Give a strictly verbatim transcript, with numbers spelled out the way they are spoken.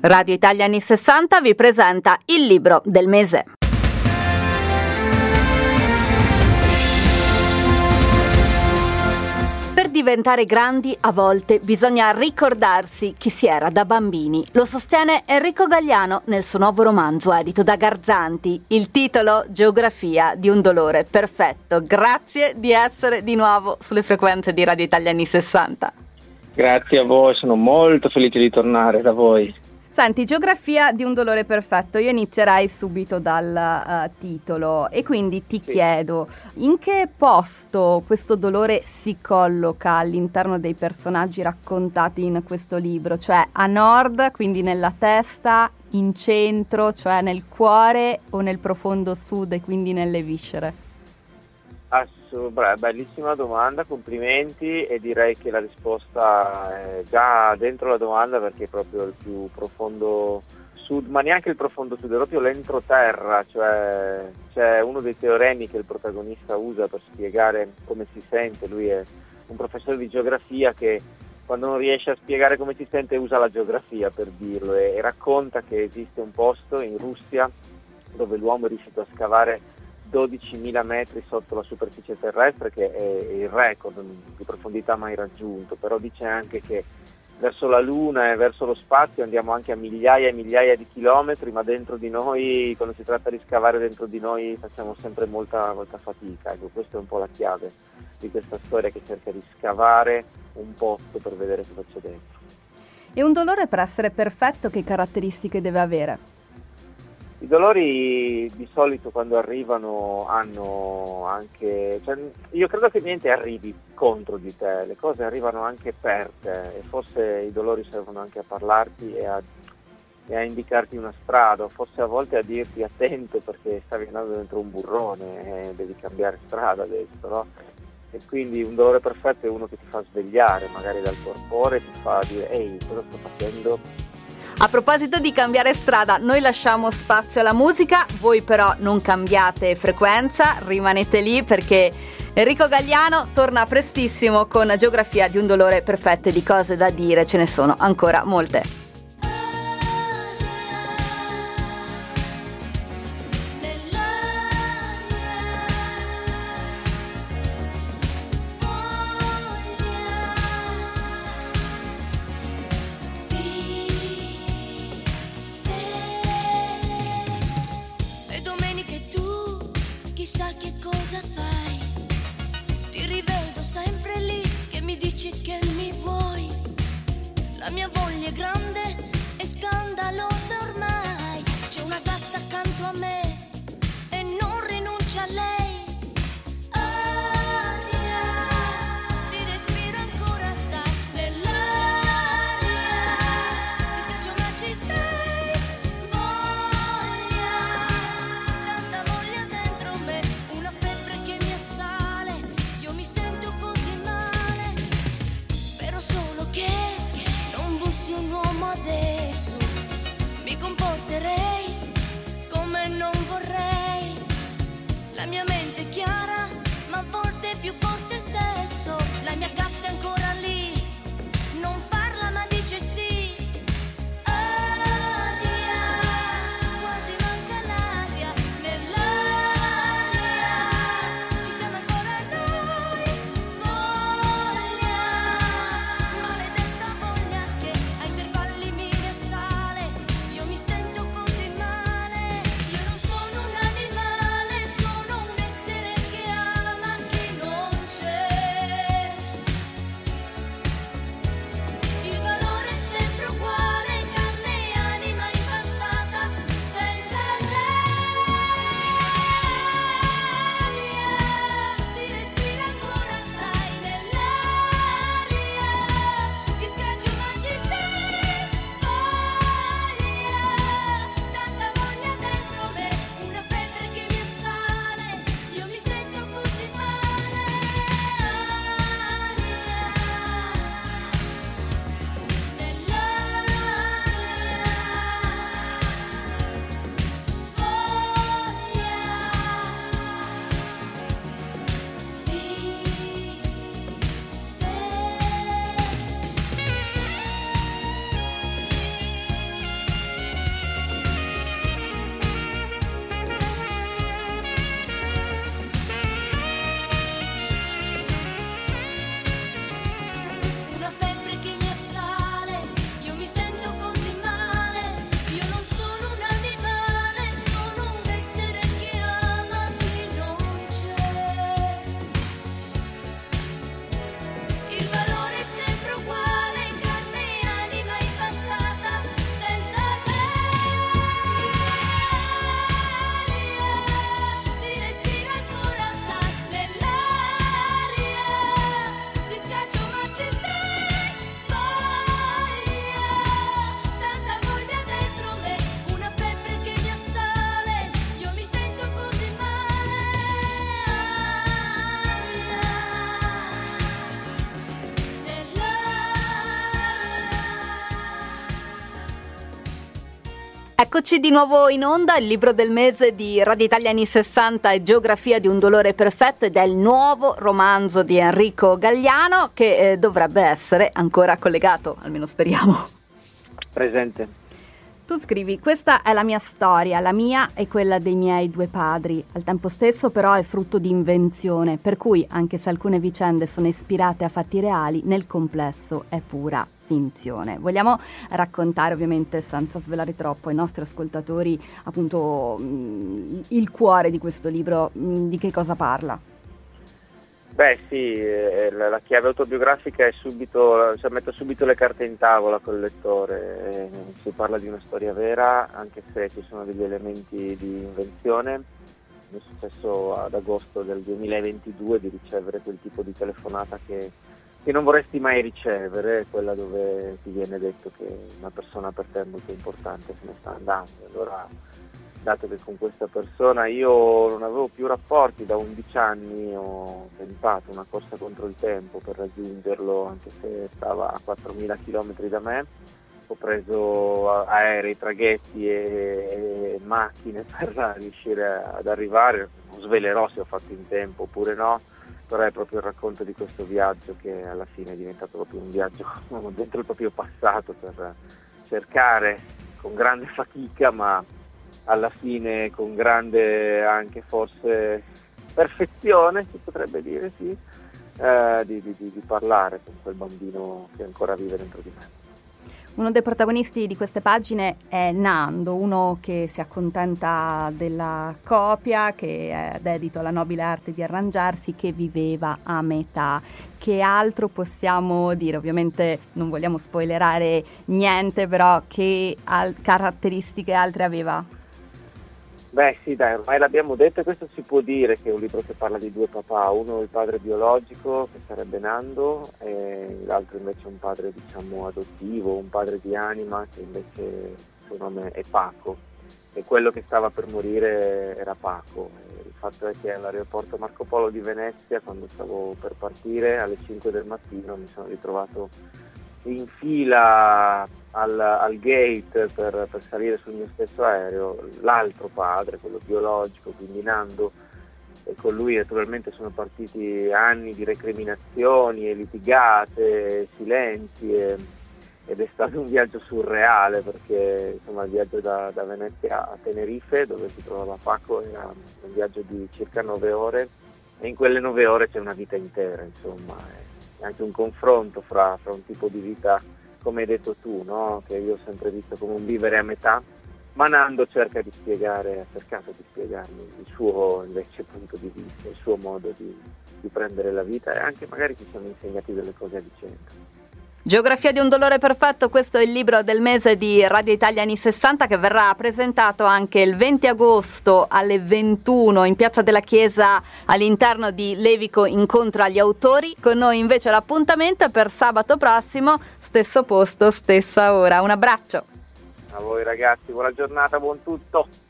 Radio Italia anni sessanta vi presenta il libro del mese. Per diventare grandi a volte bisogna ricordarsi chi si era da bambini. Lo sostiene Enrico Gagliano nel suo nuovo romanzo edito da Garzanti. Il titolo: Geografia di un dolore perfetto. Grazie di essere di nuovo sulle frequenze di Radio Italia anni sessanta. Grazie a voi, sono molto felice di tornare da voi. Senti, Geografia di un dolore perfetto, io inizierei subito dal uh, titolo e quindi ti sì. chiedo in che posto questo dolore si colloca all'interno dei personaggi raccontati in questo libro, cioè a nord, quindi nella testa, in centro, cioè nel cuore, o nel profondo sud e quindi nelle viscere? Assu- beh, bellissima domanda, complimenti, e direi che la risposta è già dentro la domanda, perché è proprio il più profondo sud, ma neanche il profondo sud, è proprio l'entroterra, cioè c'è uno dei teoremi che il protagonista usa per spiegare come si sente. Lui è un professore di geografia che quando non riesce a spiegare come si sente usa la geografia per dirlo, e, e racconta che esiste un posto in Russia dove l'uomo è riuscito a scavare dodicimila metri sotto la superficie terrestre, che è il record di profondità mai raggiunto. Però dice anche che verso la Luna e verso lo spazio andiamo anche a migliaia e migliaia di chilometri, ma dentro di noi, quando si tratta di scavare dentro di noi, facciamo sempre molta, molta fatica. Ecco, questa è un po' la chiave di questa storia, che cerca di scavare un posto per vedere cosa c'è dentro. E un dolore, per essere perfetto, che caratteristiche deve avere? I dolori di solito quando arrivano hanno anche, cioè, io credo che niente arrivi contro di te, le cose arrivano anche per te, e forse i dolori servono anche a parlarti e a, e a indicarti una strada, o forse a volte a dirti attento perché stavi andando dentro un burrone e devi cambiare strada adesso, no? E quindi un dolore perfetto è uno che ti fa svegliare magari dal torpore, ti fa dire ehi, cosa sto facendo? A proposito di cambiare strada, noi lasciamo spazio alla musica, voi però non cambiate frequenza, rimanete lì perché Enrico Gagliano torna prestissimo con Geografia di un dolore perfetto, e di cose da dire ce ne sono ancora molte. Che mi vuoi, la mia voglia è grande e scandalosa ormai. C'è una gatta accanto a me e non rinuncia a lei. Aria di respiro ancora, sai, nell'aria ti scaccio ma ci sei. Voglia, tanta voglia dentro me, una febbre che mi assale, io mi sento così male. Solo che non bussi un uomo adesso, mi comporterei come non vorrei. La mia mente è chiara, ma a volte è più forte il sesso. La mia gatta è ancora lì, non parla ma dice sì. Aria, quasi manca l'aria, nell'aria ci siamo ancora noi. Voglia, maledetta voglia che a intervalli mi risale, io mi sento così male. Io non sono un animale, sono un essere che ama chi non c'è. Eccoci di nuovo in onda, il libro del mese di Radio Italia anni sessanta è Geografia di un dolore perfetto ed è il nuovo romanzo di Enrico Galliano che eh, dovrebbe essere ancora collegato, almeno speriamo. Presente. Tu scrivi: questa è la mia storia, la mia e quella dei miei due padri. Al tempo stesso però è frutto di invenzione, per cui anche se alcune vicende sono ispirate a fatti reali, nel complesso è pura finzione. Vogliamo raccontare, ovviamente senza svelare troppo ai nostri ascoltatori, appunto mh, il cuore di questo libro, mh, di che cosa parla? Beh sì, eh, la, la chiave autobiografica è subito, cioè mette subito le carte in tavola col lettore, eh, si parla di una storia vera anche se ci sono degli elementi di invenzione. Mi è successo ad agosto del duemilaventidue di ricevere quel tipo di telefonata che, che non vorresti mai ricevere, quella dove ti viene detto che una persona per te molto importante se ne sta andando. Allora, dato che con questa persona io non avevo più rapporti da undici anni, ho tentato una corsa contro il tempo per raggiungerlo anche se stava a quattromila chilometri da me. Ho preso aerei, traghetti e, e macchine per riuscire ad arrivare. Non svelerò se ho fatto in tempo oppure no, però è proprio il racconto di questo viaggio che alla fine è diventato proprio un viaggio dentro il proprio passato per cercare con grande fatica, ma alla fine con grande anche forse perfezione, si potrebbe dire, sì, eh, di, di, di parlare con quel bambino che ancora vive dentro di me. Uno dei protagonisti di queste pagine è Nando, uno che si accontenta della copia, che è dedito alla nobile arte di arrangiarsi, che viveva a metà. Che altro possiamo dire? Ovviamente non vogliamo spoilerare niente, però che al- caratteristiche altre aveva? Beh sì, dai, ormai l'abbiamo detto e questo si può dire, che è un libro che parla di due papà, uno il padre biologico che sarebbe Nando e l'altro invece un padre diciamo adottivo, un padre di anima che invece il suo nome è Paco e quello che stava per morire era Paco. E il fatto è che all'aeroporto Marco Polo di Venezia, quando stavo per partire alle cinque del mattino, mi sono ritrovato in fila al, al gate per, per salire sul mio stesso aereo, l'altro padre, quello biologico, quindi Nando, e con lui naturalmente sono partiti anni di recriminazioni e litigate, silenzi, e, ed è stato un viaggio surreale perché insomma il viaggio da, da Venezia a Tenerife, dove si trovava Paco, era un viaggio di circa nove ore e in quelle nove ore c'è una vita intera, insomma. È anche un confronto fra, fra un tipo di vita, come hai detto tu, no? Che io ho sempre visto come un vivere a metà, ma Nando cerca di spiegare, ha cercato di spiegarmi il suo invece punto di vista, il suo modo di, di prendere la vita e anche magari ci siamo insegnati delle cose a vicenda. Geografia di un dolore perfetto, questo è il libro del mese di Radio Italia anni sessanta che verrà presentato anche il venti agosto alle ventuno in Piazza della Chiesa all'interno di Levico Incontro agli Autori. Con noi invece l'appuntamento è per sabato prossimo, stesso posto, stessa ora. Un abbraccio. A voi ragazzi, buona giornata, buon tutto.